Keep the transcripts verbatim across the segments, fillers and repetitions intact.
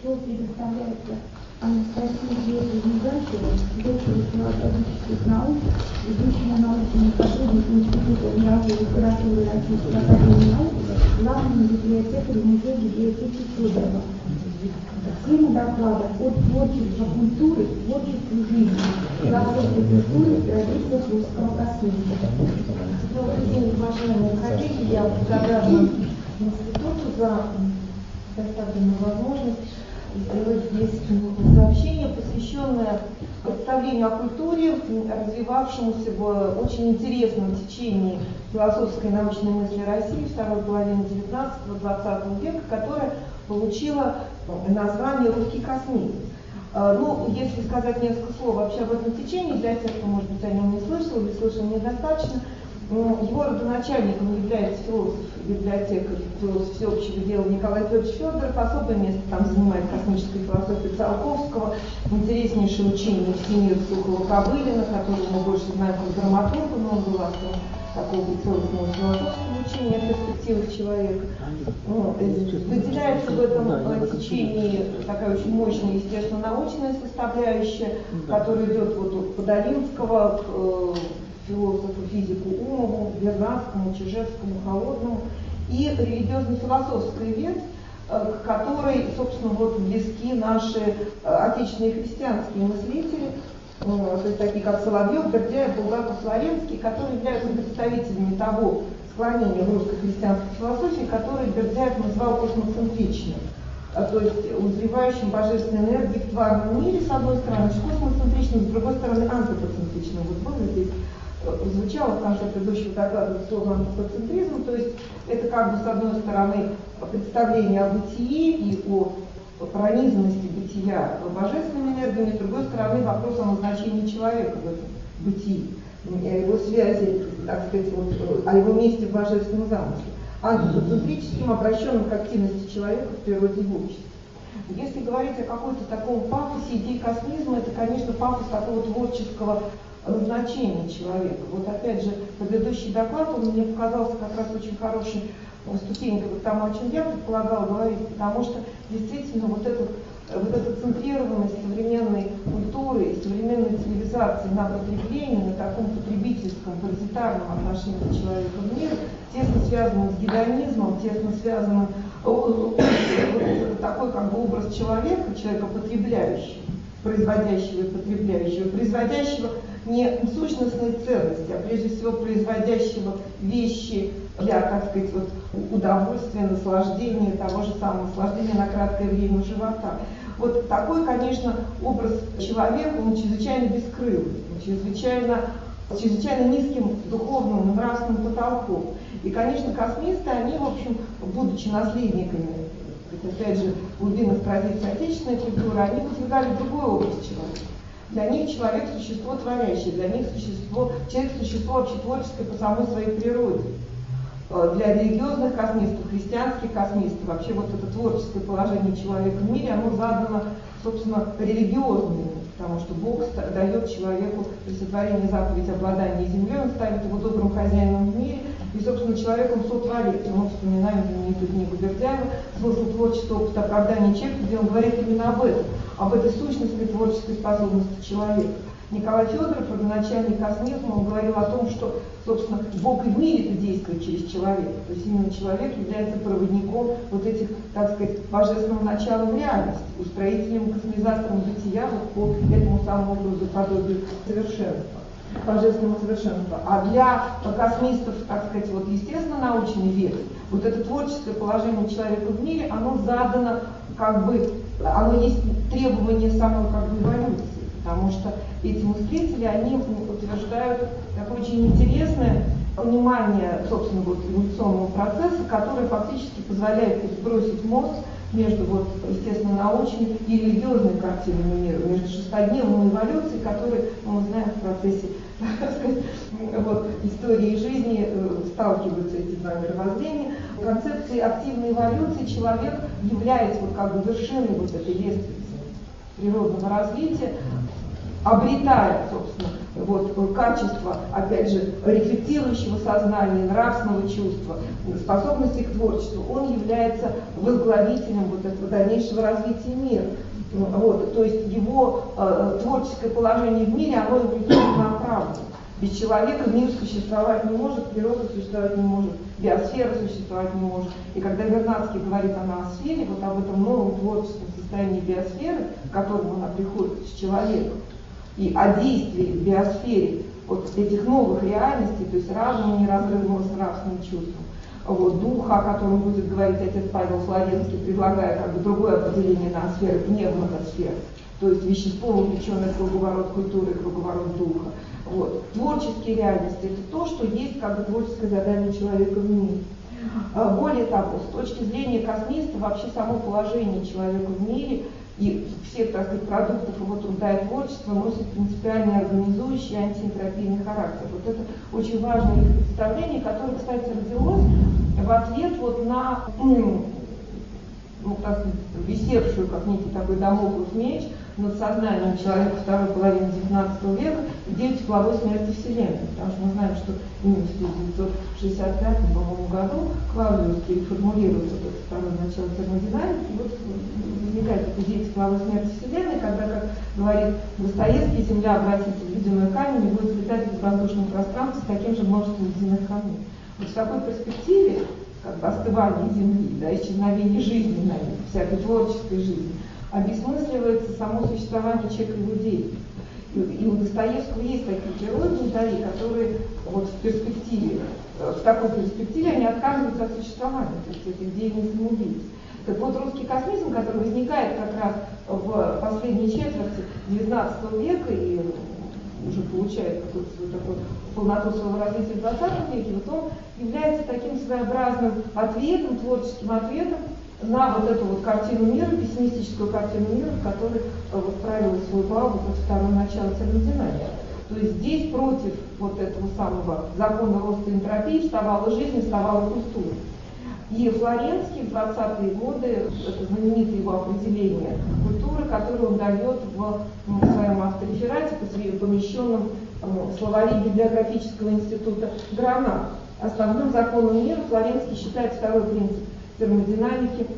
Слово предоставляется Анастасии Юрьевне, доктору филологических наук, ведущему научному сотруднику Института мировой литературы Российской академии наук, главному библиотекарю музея библиотеки Федорова. Тема доклада «От творчества культуры к творчеству жизни. Философия культуры в традициях русского космизма». Добрый день, уважаемые коллеги. Я благодарна Институту за предоставленную возможность сделать здесь сообщение, посвященное представлению о культуре, развивавшемуся в очень интересном течении философской и научной мысли России в второй половине девятнадцатого-двадцатого века, которое получило название «Русский космизм». Ну, если сказать несколько слов вообще об этом течении, для тех, кто, может быть, о нем не слышал или слышал недостаточно, его родоначальником является философ, библиотекарь, философ всеобщего дела Николай Федорович Федоров. Особое место там занимает космическая философия Циолковского, интереснейшее учение «Всемир» Сухова-Ковылина, которого мы больше знаем как драматурга, но он был автором такого целостного философского учения о перспективах человека. Ну, выделяется в этом течении такая очень мощная естественно-научная составляющая, которая идет вот от Подолинского к философу, физику Умову, Бернацкому, Чижевскому, Холодному, и религиозно-философская ветвь, к которой, собственно, вот близки наши отечественные христианские мыслители, то есть такие как Соловьев, Бердяев, Булгаков, Флоренский, которые являются представителями того склонения в русской христианской философии, которое Бердяев назвал космоцентричным, то есть узревающим божественной энергии в тварном мире, с одной стороны, космоцентричным, с другой стороны, антропоцентричным. Вот было здесь звучало в конце предыдущего доклада слово антропоцентризм, то есть это как бы с одной стороны представление о бытии и о пронизанности бытия божественными энергиями, с другой стороны вопрос о назначении человека в этом бытии, о его связи, так сказать, вот, о его месте в божественном замысле, антропоцентрическим, обращенным к активности человека в природе и в обществе. Если говорить о какой-то таком пафосе идей космизма, это, конечно, пафос такого творческого назначения человека. Вот опять же, предыдущий доклад, он мне показался как раз очень хорошей ступенькой к тому, о чем я предполагала говорить, потому что действительно вот, этот, вот эта центрированность современной культуры и современной цивилизации на потреблении, на таком потребительском, паразитарном отношении к человеку в мире, тесно связано с гедонизмом, тесно связано вот такой как бы образ человека, человека потребляющего, производящего и потребляющего, производящего не сущностные ценности, а прежде всего производящего вещи для, так сказать, вот, удовольствия, наслаждения, того же самого наслаждения на краткое время живота. Вот такой, конечно, образ человека, он чрезвычайно бескрылый, чрезвычайно, чрезвычайно низким духовным, нравственным потолком. И, конечно, космисты, они, в общем, будучи наследниками, опять же, глубинных традиций отечественной культуры, они выдвигали другой образ человека. Для них человек – существо творящее, для них существо, человек – существо вообще творческое по самой своей природе. Для религиозных космистов, христианских космистов, вообще вот это творческое положение человека в мире, оно задано, собственно, религиозным, потому что Бог дает человеку при сотворении заповедь обладания землей, он ставит его добрым хозяином в мире, и, собственно, человеком сотворит. И мы вспоминаем знаменитую книгу Бердяева «Смысл творчества, опыт оправдания человека», где он говорит именно об этом, об этой сущностной творческой способности человека. Николай Федоров, родоначальник космизма, он говорил о том, что, собственно, Бог и в мире-то действует через человека. То есть именно человек является проводником вот этих, так сказать, божественным началом реальности, устроителем, космизатором бытия вот по этому самому образу подобию совершенства, божественного совершенства. А для космистов, так сказать, вот естественно-научный век, вот это творческое положение человека в мире, оно задано, как бы, оно есть требование самой, как бы, эволюции. Потому что эти мыслители, они утверждают такое очень интересное понимание, собственно, вот, эволюционного процесса, который фактически позволяет сбросить мост между, вот, естественно-научной и религиозной картиной мира, между шестодневной эволюцией, которой, ну, мы знаем, в процессе, так сказать, вот, истории жизни сталкиваются эти два мировоззрения. В концепции активной эволюции человек является вот, как бы, вершиной вот этой лестницы природного развития. обретая, собственно, вот, качество, опять же, рефлектирующего сознания, нравственного чувства, способности к творчеству, он является возглавителем вот этого дальнейшего развития мира. Вот, то есть его э, творческое положение в мире, оно эволюционно оправдано. Без человека мир существовать не может, природа существовать не может, биосфера существовать не может. И когда Вернадский говорит о ноосфере, вот об этом новом творческом состоянии биосферы, к которому она приходит с человеком, и о действии в биосфере вот этих новых реальностей, то есть разума неразрывного с нравственным чувством, вот, духа, о котором будет говорить отец Павел Флоренский, предлагая как бы другое определение ноосферы, пневмосферы, то есть вещество, увлеченное в круговорот культуры, круговорот духа. Вот. Творческие реальности – это то, что есть как бы творческое задание человека в мире. Более того, с точки зрения космиста, вообще само положение человека в мире и всех, так сказать, продуктов его труда и творчества носит принципиально организующий и антиэнтропийный характер. Вот это очень важное их представление, которое, кстати, родилось в ответ вот на, ну, так сказать, висевшую, как некий такой дамоклов меч, над сознанием человека второй половины девятнадцатого века идею тепловой смерти Вселенной. Потому что мы знаем, что именно в тысяча девятьсот шестьдесят пятом, по-моему, году Клавиус формулирует вот это второе начало термодинамики, и вот возникает эта идея тепловой смерти Вселенной, когда, как говорит Достоевский, Земля обратится в ледяной камень и будет летать в воздушном пространстве с таким же множеством ледяных камней. Вот в такой перспективе, как бы остывания Земли, да, исчезновения жизни на ней, всякой творческой жизни, обесмысливается само существование человека и его деятельности. И, и у Достоевского есть такие герои бунтари, которые вот в перспективе, в такой перспективе они отказываются от существования, то есть это идея не самоубийц. Так вот, русский космизм, который возникает как раз в последней четверти девятнадцатого века и уже получает какую-то свою такую полноту своего развития в двадцатом веке, вот он является таким своеобразным ответом, творческим ответом на вот эту вот картину мира, пессимистическую картину мира, в которой вот правила свою палубу под второе начало термодинамики. То есть здесь против вот этого самого закона роста энтропии вставала жизнь, вставала культура. И Флоренский в двадцатые годы, это знаменитое его определение культуры, которое он дает в, в своем автореферате, помещенном в словаре библиографического института Гранат. Основным законом мира Флоренский считает второй принцип термодинамики,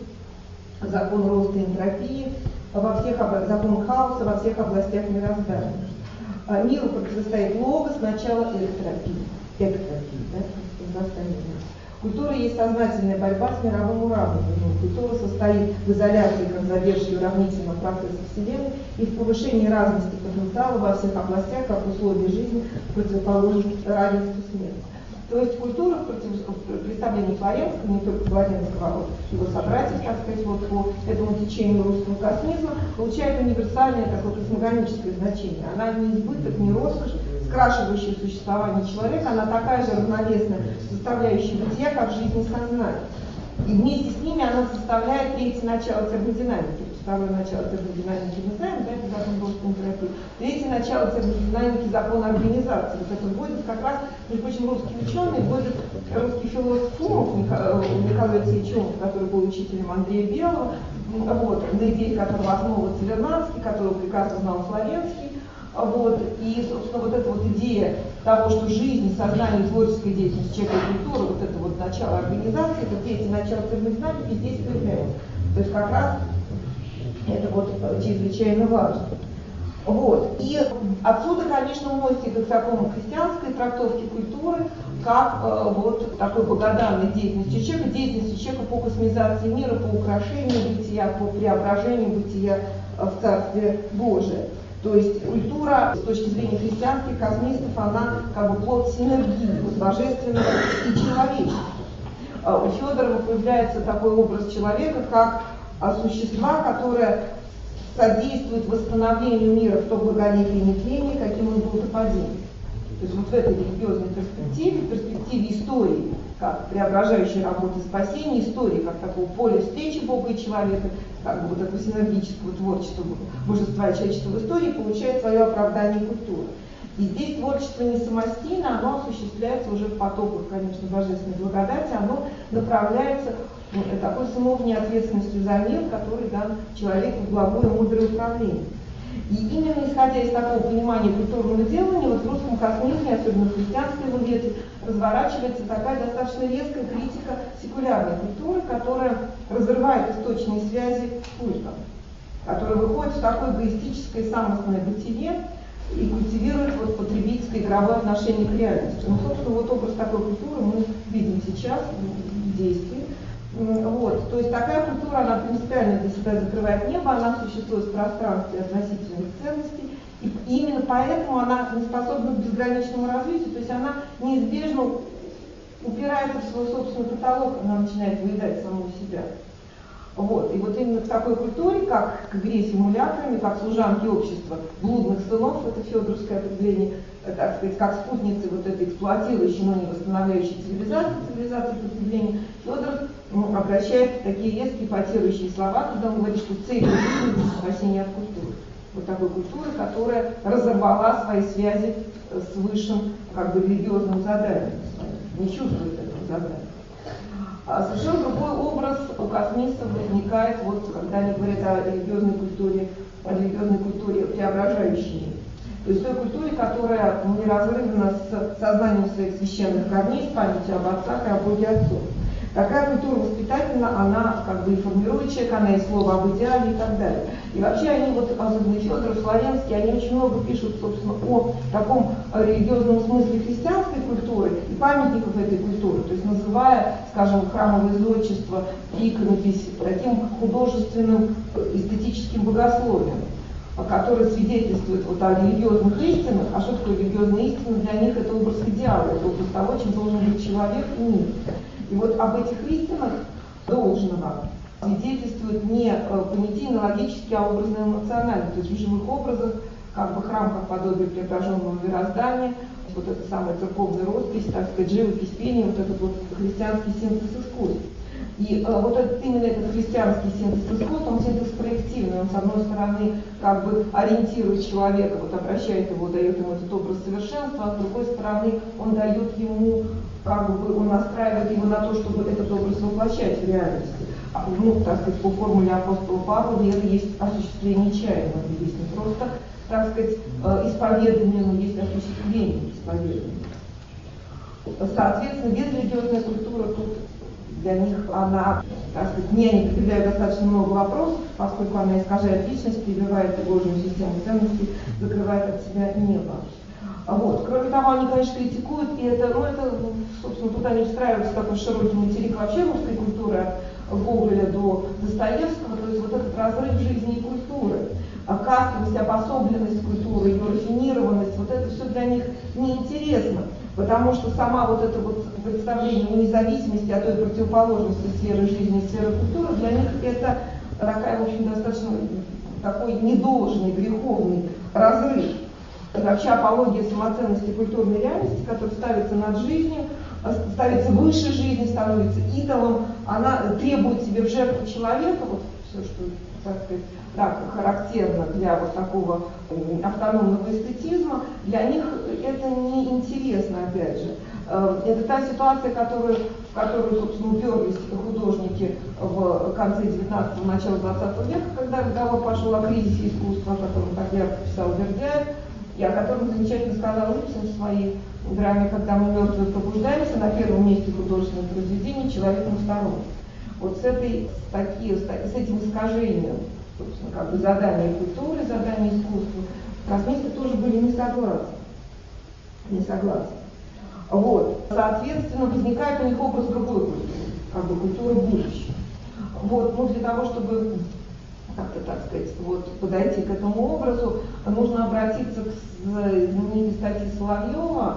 закон роста энтропии, во всех, закон хаоса во всех областях мироздания. Миру противостоит логос, начало электропии, эктропии, да, культура есть сознательная борьба с мировым уравниванием. Культура состоит в изоляции как задержки уравнительного процесса Вселенной и в повышении разности потенциала во всех областях как условия жизни противоположных равенству смерти. То есть культура в представлении Флоренского, не только Флоренского, а вот его собратьев, так сказать, вот по этому течению русского космизма, получает универсальное такое космогоническое значение. Она не избыток, не роскошь, скрашивающая существование человека, она такая же равновесная составляющая бытия, как жизнь и сознание. И вместе с ними она составляет третье начало термодинамики. Второе начало термодинамики мы знаем, да, это закон роста энтропии. Третье начало термодинамики — закон организации. Вот это вводит как раз, между прочим, русский ученый, вводит русский философ Фумов, Николай Алексеевич Умов, который был учителем Андрея Белого, вот, на идее которого основывается Вернадский, которого прекрасно знал Флоренский. Вот, и, собственно, вот эта вот идея того, что жизнь, сознание, творческая деятельность человека и культура, вот это вот начало организации, это третье начало термодинамики здесь появляется. То есть как раз это вот чрезвычайно важно. Вот. И отсюда, конечно, мостик к такому христианской трактовке культуры, как э, вот такой богоданной деятельности человека, деятельности человека по космизации мира, по украшению бытия, по преображению бытия в Царстве Божие. То есть культура, с точки зрения христианских космистов, она как бы плод синергии вот, божественного и человеческого. У Федорова появляется такой образ человека, как существа, которое содействует восстановлению мира в то благолепие и нетление, каким он был до падения. То есть вот в этой религиозной перспективе, в перспективе истории, как преображающей работы спасения, истории как такого поля встречи Бога и человека, как бы вот этого синергического творчества божества и человечества в истории, получает свое оправдание культуры. И здесь творчество не самостийно, оно осуществляется уже в потоках, конечно, божественной благодати, оно направляется такой сыновней ответственностью за мир, который дан человеку в благое и мудрое управление. И именно исходя из такого понимания культурного делания, вот в русском космизме, особенно в христианской его ветви, разворачивается такая достаточно резкая критика секулярной культуры, которая разрывает источные связи с культом, которая выходит в такое эгоистическое самостное бытие и культивирует вот потребительское игровое отношение к реальности. Ну, собственно, вот образ такой культуры мы видим сейчас в действии. Вот. То есть такая культура, она принципиально для себя закрывает небо, она существует в пространстве относительных ценностей, и именно поэтому она не способна к безграничному развитию, то есть она неизбежно упирается в свой собственный каталог, она начинает выедать самого себя. Вот. И вот именно в такой культуре, как к игре симуляторами, как служанки общества блудных сынов, это федоровское определение, так сказать, как спутницы вот этой эксплуатирующей, но не восстанавливающей цивилизации, цивилизации потребления, Федоров ну, обращает такие резкие потирующие слова, когда он говорит, что цель жизни – спасение от культуры. Вот такой культуры, которая разорвала свои связи с высшим как бы религиозным заданием, не чувствует этого задания. А совершенно другой образ у космистов возникает, вот, когда они говорят о религиозной культуре, о религиозной культуре преображающей. То есть той культуре, которая неразрывна с сознанием своих священных корней, с памятью об отцах и о Боге Отцов. Такая культура воспитательна, она как бы и формирует человека, она и слово об идеале и так далее. И вообще они, вот, особенно Федоров, Славянский, они очень много пишут, собственно, о таком религиозном смысле христианской культуры и памятников этой культуры, то есть называя, скажем, храмовое зодчество и иконопись таким художественным эстетическим богословием, который свидетельствует вот о религиозных истинах. А что такое религиозная истина? Для них это образ идеала, это образ того, чем должен быть человек и мир. И вот об этих истинах должного свидетельствует не понятийно-логически, а образно-эмоционально, то есть в живых образах, как бы храм как подобие преображенного мироздания, вот эта самая церковная роспись, так сказать, живопись, пение, вот этот вот христианский синтез искусств. И э, вот этот, именно этот христианский синтез искусств, он синтез проективный, он с одной стороны как бы ориентирует человека, вот обращает его, дает ему этот образ совершенства, а с другой стороны он дает ему, как бы он настраивает его на то, чтобы этот образ воплощать в реальности. Ну, так сказать, по формуле апостола Павла, вера есть осуществление чаяния, есть не просто, так сказать, исповедание, но есть осуществление исповедания. Соответственно, безрелигиозная культура тут для них, она, так сказать, не они предъявляют достаточно много вопросов, поскольку она искажает личность, перебивает Божью систему ценностей, закрывает от себя небо. Вот. Кроме того, они, конечно, критикуют, и это, ну, это, собственно, туда не встраивается такой широкий материк вообще русской культуры, от Гоголя до Достоевского, то есть вот этот разрыв жизни и культуры, кастовость, обособленность культуры, ее рафинированность, вот это все для них неинтересно, потому что сама вот это вот представление о независимости от той противоположности сферы жизни и сферы культуры, для них это такая, в общем, достаточно такой недолжный, греховный разрыв. Вообще апология самоценности культурной реальности, которая ставится над жизнью, ставится выше жизни, становится идолом, она требует себе в жертву человека, вот все, что, так сказать, так характерно для вот такого автономного эстетизма, для них это неинтересно, опять же. Это та ситуация, которую, в которую, собственно, уперлись художники в конце девятнадцатого, начале двадцатого века, когда разговор пошел о кризисе искусства, о котором так ярко писал Бердяев, и о котором замечательно сказал Ипсен в своей драме «Когда мы мертвые пробуждаемся», на первом месте художественного произведения «Человек на втором». Вот с, этой, с, таки, с этим искажением, собственно, как бы задания культуры, задания искусства, космисты тоже были не согласны. Не согласны. Вот. Соответственно, возникает у них образ другой культуры, как бы культуры будущего. Вот. Ну, для того, чтобы как-то, так сказать, вот, подойти к этому образу, нужно обратиться к знаменитой статье Соловьева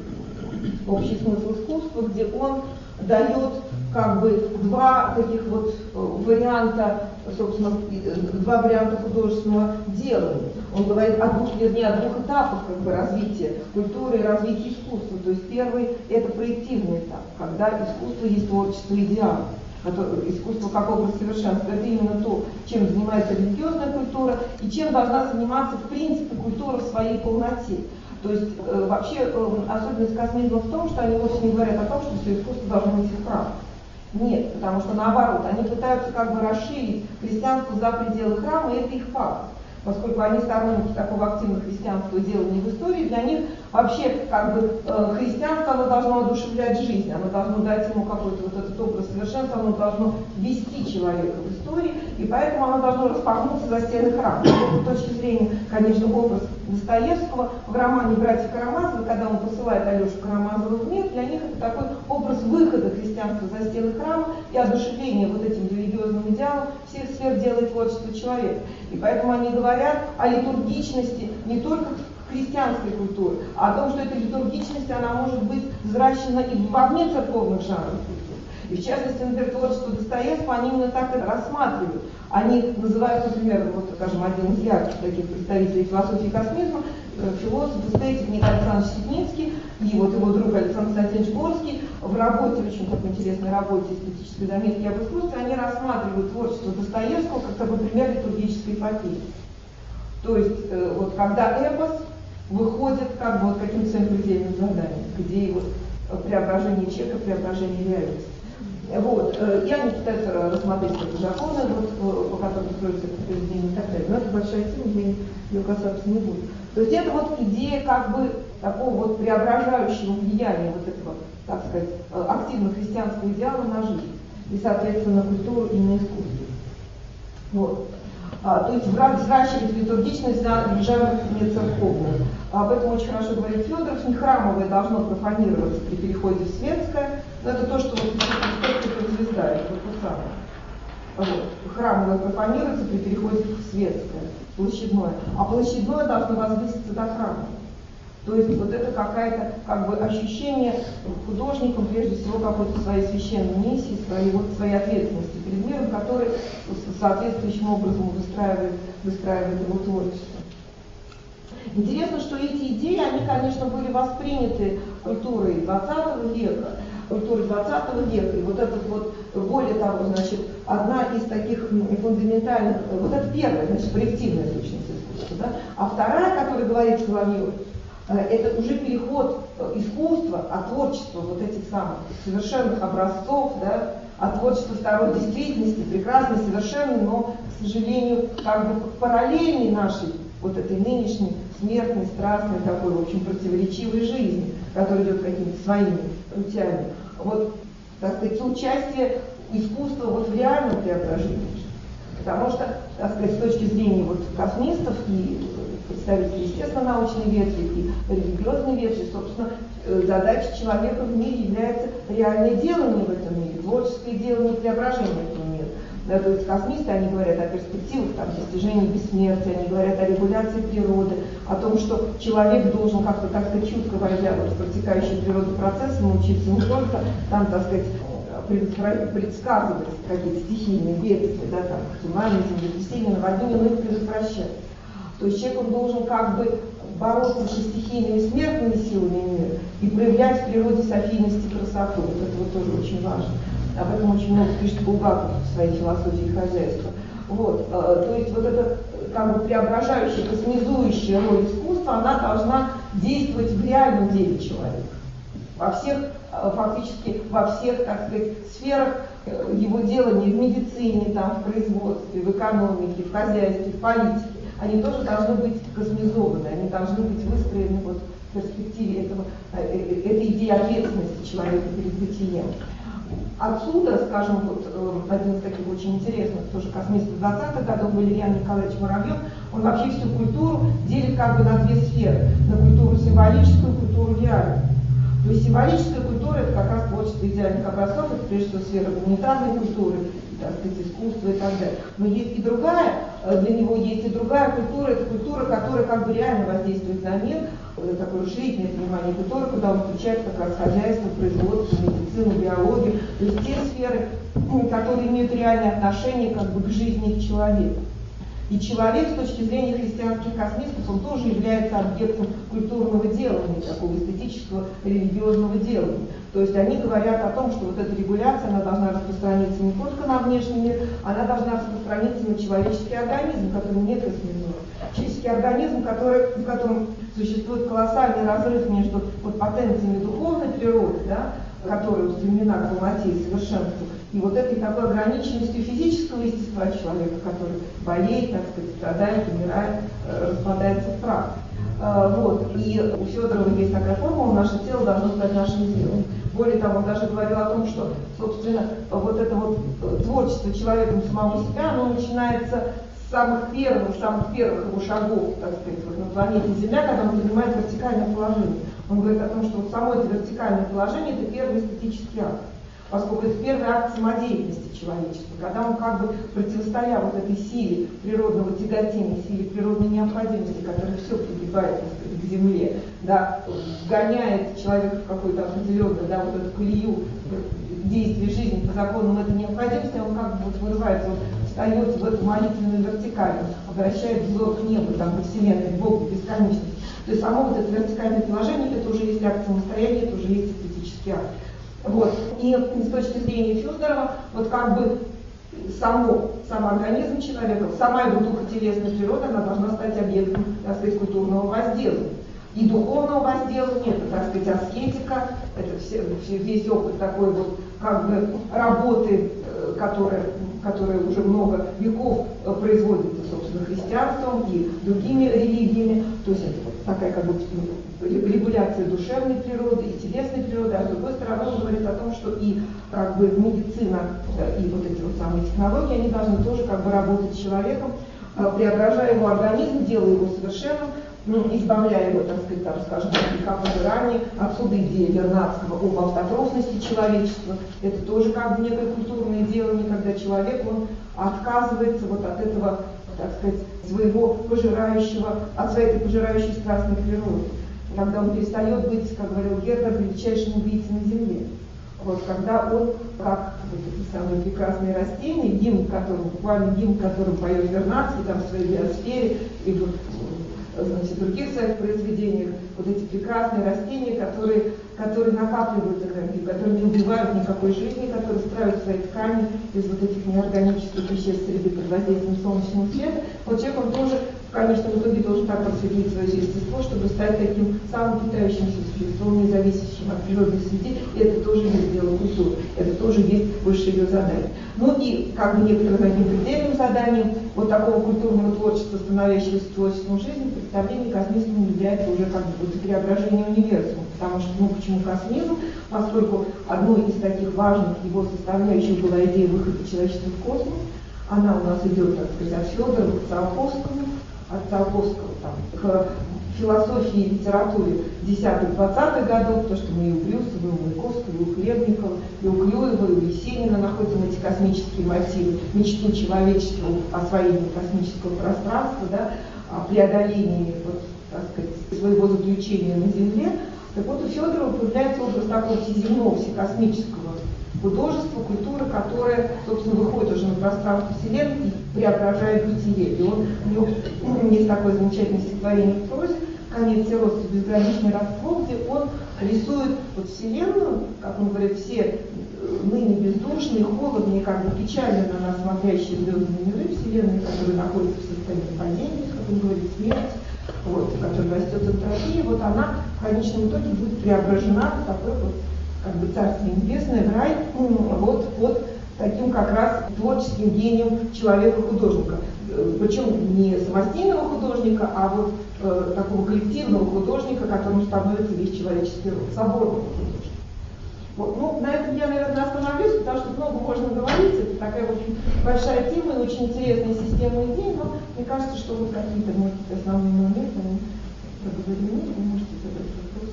«Общий смысл искусства», где он дает как бы два таких вот варианта, собственно, два варианта художественного делания. Он говорит о двух, вернее, о двух этапах как бы развития культуры и развития искусства. То есть первый – это проективный этап, когда искусство есть творчество идеала. Искусство как образ совершенства. Это именно то, чем занимается религиозная культура и чем должна заниматься в принципе культура в своей полноте. То есть э, вообще э, особенность космизма в том, что они вовсе не говорят о том, что все искусство должно идти в храм. Нет, потому что наоборот, они пытаются как бы расширить христианство за пределы храма, и это их факт. поскольку они сторонники такого активного христианского делания в истории, для них вообще как бы христианство, оно должно одушевлять жизнь, оно должно дать ему какой-то вот этот образ совершенства, оно должно вести человека в истории, и поэтому оно должно распахнуться за стены храма. С этой точки зрения, конечно, образ Достоевского в романе «Братья Карамазовы», когда он посылает Алешу Карамазову в мир, для них это такой образ выхода христианства за стены храма и одушевления вот этим религиозным идеалом всех сфер дела и творчества человека. И поэтому они говорят о литургичности не только христианской культуры, а о том, что эта литургичность, она может быть взращена и вовне церковных жанров культуры. И в частности, например, творчество Достоевского, они именно так это рассматривают. Они называют, например, вот, скажем, один из ярких таких представителей философии космизма, философ, эстетик Николай Александрович Ситницкий и вот его друг Александр Константинович Горский в работе, очень такой интересной работе «Эстетической заметки об искусстве», они рассматривают творчество Достоевского как такой пример литургической эпопеи. То есть, э, вот когда эпос выходит как бы вот каким-то своим предельным заданием, где его преображение человека, преображение реальности. Вот. И они пытаются рассмотреть какие-то законы, вот, по которым строится это произведение и так далее. Но это большая тема, я ее касаться не буду. То есть это вот идея как бы такого вот преображающего влияния вот этого, так сказать, активно христианского идеала на жизнь. И, соответственно, на культуру и на искусство. Вот. А, то есть взращивать литургичность в жанрах не церковных. Об этом очень хорошо говорит Федоров. Не храмовое должно профанироваться при переходе в светское. Но это то, что вот как звезда, это вот то самое. Вот. Храмовое профанируется при переходе в светское, площадное. А площадное должно возвыситься до храма. То есть вот это какое-то как бы ощущение художником, прежде всего, какой-то своей священной миссии, своей, вот, своей ответственности перед миром, который соответствующим образом выстраивает, выстраивает его творчество. Интересно, что эти идеи, они, конечно, были восприняты культурой двадцатого века, культурой двадцатого века, и вот этот вот, более того, значит, одна из таких фундаментальных, вот это первая, значит, проективная сущность искусства, да? А вторая, о которой говорит Соловьев, это уже переход искусства от творчества вот этих самых совершенных образцов, да, от творчества второй действительности, прекрасной, совершенной, но, к сожалению, как бы параллельной нашей вот этой нынешней смертной, страстной, такой, в общем, противоречивой жизни, которая идет какими-то своими путями. Вот, так сказать, участие искусства вот в реальном преображении. Потому что, так сказать, с точки зрения вот космистов и представителей естественно-научной ветви и религиозной ветви, собственно, задача человека в мире является реальное делание в этом мире, творческое делание и преображение этого мира. Да, то есть космисты, они говорят о перспективах там, достижения бессмертия, они говорят о регуляции природы, о том, что человек должен как-то, так сказать, чутко войдя вот в протекающие природные процессы, научиться не только там, так сказать, предсказывать какие-то стихийные бедствия, да, там, цунами, землетрясения, наводнения, но их предотвращать. То есть человек он должен как бы бороться со стихийными смертными силами мира и проявлять в природе софийность и красоту. Вот это вот тоже очень важно. Об этом очень много пишет Булгаков в своей философии хозяйства. Вот, э, то есть вот эта как бы преображающая, космизующая роль искусства, она должна действовать в реальном деле человека. Во всех, э, фактически во всех, так сказать, сферах э, его делания, в медицине, там, в производстве, в экономике, в хозяйстве, в политике. Они тоже должны быть космизованы, они должны быть выстроены вот в перспективе этого, этой идеи ответственности человека перед бытием. Отсюда, скажем, вот один из таких очень интересных тоже космистов двадцатых годов, Валериан Николаевич Муравьев, он вообще всю культуру делит как бы на две сферы, на культуру символическую и культуру реальную. То есть символическая культура — это как раз творчество идеальных образцов, это прежде всего сфера гуманитарной культуры, так сказать, искусства и так далее. Но есть и другая, для него есть и другая культура, это культура, которая как бы реально воздействует на мир, такое расширительное понимание культуры, куда он включает как раз хозяйство, производство, медицину, биологию, то есть те сферы, которые имеют реальное отношение как бы к жизни и к человеку. И человек с точки зрения христианских космистов, он тоже является объектом культурного делания, такого эстетического, религиозного делания. То есть они говорят о том, что вот эта регуляция, она должна распространиться не только на внешний мир, она должна распространиться на человеческий организм, который не космизуем. Человеческий организм, который, в котором существует колоссальный разрыв между вот, потенциями духовной природы, да, которая устремлена к полноте и совершенству, и вот этой такой ограниченностью физического естества человека, который болеет, так сказать, страдает, умирает, распадается в прах. Вот. И у Федорова есть такая формула: наше тело должно стать нашим телом. Более того, он даже говорил о том, что, собственно, вот это вот творчество человека самого себя, оно начинается с самых первых, самых первых его шагов, так сказать, вот на планете Земля, когда он занимает вертикальное положение. Он говорит о том, что вот само это вертикальное положение – это первый эстетический акт, поскольку это первый акт самодеятельности человечества, когда он как бы, противостоя вот этой силе природного тяготения, силе природной необходимости, которая все пригибает, так сказать, к земле, да, вгоняет человека в какую-то определенную, да, вот эту колею действия жизни по законам этой необходимости, он как бы вот вырывается, он встает в эту молитвенную вертикаль, обращает взор к небу, там, к Вселенной, к Богу, к бесконечности. То есть само вот это вертикальное положение, это уже есть акт самостояния, это уже есть эстетический акт. Вот. И с точки зрения Федорова, вот как бы само, сам организм человека, сама его духотелесная природа, она должна стать объектом, так сказать, культурного воздела. И духовного воздела нет, так сказать, аскетика, это все, весь опыт такой вот как бы работы, которая, которая уже много веков производится, собственно, христианством и другими религиями. То есть это вот такая как бы регуляция душевной природы и телесной природы, а с другой стороны он говорит о том, что и как бы медицина и вот эти вот самые технологии, они должны тоже как бы работать с человеком, преображая его организм, делая его совершенным, ну, избавляя его, так сказать, там, скажем, от греха пожирания. Отсюда идея Вернадского об автотрофности человечества. Это тоже как бы некое культурное делание, когда человек, он отказывается вот от этого, так сказать, своего пожирающего, от своей этой пожирающей страстной природы. Когда он перестает быть, как говорил Герберт, величайшим убийцей на земле. Вот, когда он, как вот эти самые прекрасные растения, гимн которым, буквально гимн которым поет Вернадский, там, в своей биосфере, и вот, значит, в других своих произведениях, вот эти прекрасные растения, которые, которые накапливают энергию, которые не убивают никакой жизни, которые строят свои ткани из вот этих неорганических веществ среды под воздействием солнечного света. Вот человек, он тоже в конечном итоге должен так просветлить свое естество, чтобы стать таким самым питающимся существом, независящим от природной среды. И это тоже есть дело культуры, это тоже есть высшее ее задание. Ну и как бы некоторым одним предельным заданием вот такого культурного творчества, становящегося творчеством жизни, представление космизма является уже как бы вот преображение универсума. Потому что, ну почему космизм? Поскольку одной из таких важных его составляющих была идея выхода человечества в космос. Она у нас идет, так сказать, от Федорова к Циолковскому, от Циолковского там, к философии и литературе десятых-двадцатых годов, то, что мы и у Брюсова, и у Маяковского, и у Хлебникова, и у Клюева, и у Есенина находим эти космические мотивы, мечту человечества, освоение космического пространства, да, преодоление, вот, так сказать, своего заключения на Земле. Так вот, у Федорова появляется образ такого всеземного, всекосмического художества, культуры, которая, собственно, выходит уже на пространство Вселенной и преображает бытие. И он, у него есть такое замечательное стихотворение в прозе «Конец и рост и безграничный раствор», где он рисует вот Вселенную, как он говорит, все ныне бездушные, холодные, как бы печально на нас смотрящие звездные миры Вселенной, которые находятся в состоянии падения, как он говорит, смерть, вот, которая растет энтропия, вот она в конечном итоге будет преображена в такой вот как бы Царствие Небесное, в рай, вот под таким как раз творческим гением человека-художника. Причем не самостийного художника, а вот э, такого коллективного художника, которым становится весь человеческий род, соборного художника. Вот. Ну, на этом я, наверное, остановлюсь, потому что много можно говорить, это такая, в общем, большая тема и очень интересная система идей, но мне кажется, что вот какие-то, может быть, основные моменты мы проговорили, вы можете задать вопрос.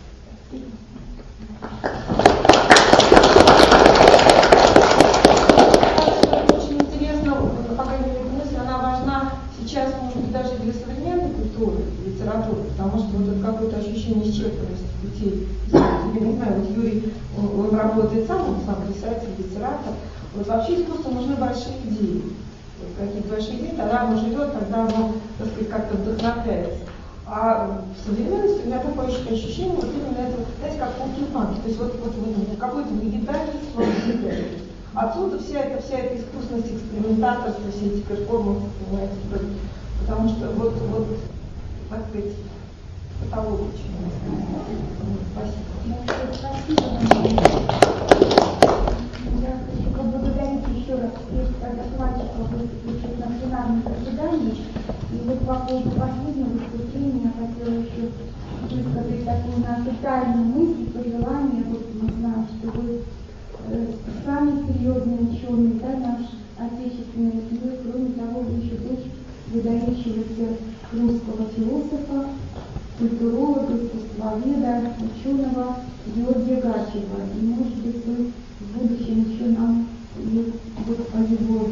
Очень интересно, по крайней мере, мысль, она важна сейчас, может быть, даже для современной культуры, литературы, потому что вот это какое-то ощущение исчерпанности путей. Я не знаю, вот Юрий, он, он работает сам, он сам писатель, литератор. Вот вообще искусству нужны большие идеи. Вот какие-то большие идеи, тогда оно живет, тогда оно, так сказать, как-то вдохновляется. А в современности у меня такое ощущение, вот именно это, знаете, как полкиманки. То есть вот, вот, вот какое-то вегетательство, отсюда вся эта, вся эта искусственность, экспериментаторство, все эти перформансы, понимаете, потому что вот, вот, так сказать, Каталог очень интересный. Спасибо. Я хочу поблагодарить еще раз всех докладчиков, выступивших на пленарном заседании. И вот по поводу последнего выступления я хотела еще высказать такую нашу тайную мысль, пожелание. Вот мы знаем, что вы э, самый серьезный ученый, да, наш отечественный, и вы, кроме того, вы еще дочь выдающегося русского философа, культуролога, искусствоведа, ученого Георгия Гачева. И, может быть, вы в будущем еще нам и вот о его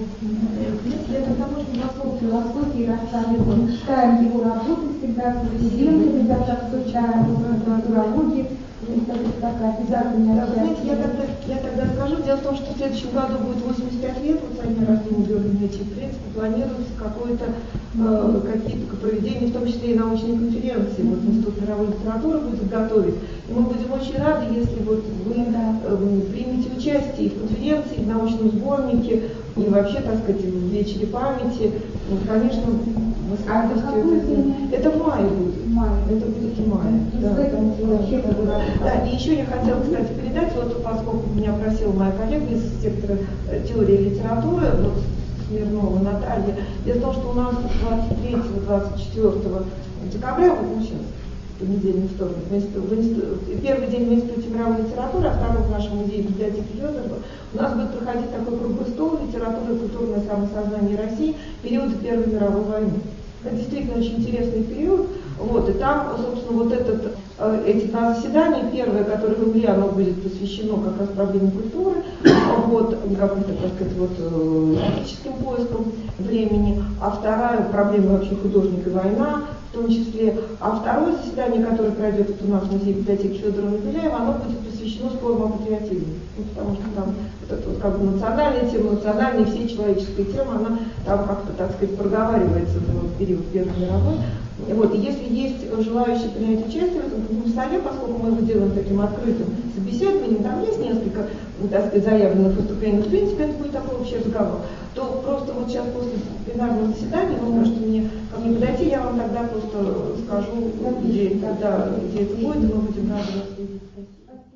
философии рассказываете. Мы читаем его работы всегда, с президентами, даже обсуждаем культурологии. Это такая обязательная да, знаете, я тогда, я тогда скажу. Дело в том, что в следующем году будет восемьдесят пять лет вот со дня рождения Георгия Ильича. В принципе, планируется какое-то э, какие-то проведения, в том числе и научные конференции. Вот Институт мировой литературы будет готовить. И мы будем очень рады, если вот вы э, примете участие и в конференции, и в научном сборнике, и вообще, так сказать, в вечере памяти. Ну, конечно, мы с радостью это сделаем. Это в мае будет. Май. Это будет в мае. Да, там, да, да, и еще я хотела, кстати, передать, вот поскольку меня просила моя коллега из сектора теории и литературы, вот Смирнова Наталья, дело в том, что у нас двадцать третьего — двадцать четвёртого декабря, вот ну, сейчас, понедельник, вторник, в институ, в институ, первый день в Институте мировой литературы, а второй в нашем музее библиотеки Федорова, у нас будет проходить такой круглый стол «Литература и культурное самосознание России. Период Первой мировой войны». Это действительно очень интересный период. Вот, и там, собственно, вот этот, э, эти два заседания, первое, которое в Илье, оно будет посвящено как раз проблеме культуры, вот, каким-то, так сказать, вот, э, историческим поискам времени, а вторая проблема вообще художник и война, в том числе, а второе заседание, которое пройдет вот у нас в музее библиотеки Федорова Беляева, оно будет посвящено спору о патриотизме, ну, потому что там вот эта вот как бы национальная тема, национальная, все человеческая тема, она там как-то, так сказать, проговаривается в период Первой мировой. Вот, и если есть желающие принять участие в этом круглом столе, поскольку мы его делаем таким открытым собеседованием, там есть несколько, так сказать, заявленных выступлений, в принципе, это будет такой общий разговор, то просто вот сейчас после пленарного заседания вы можете мне ко мне подойти, я вам тогда просто скажу, где, когда, где это будет, и мы будем рады вас видеть.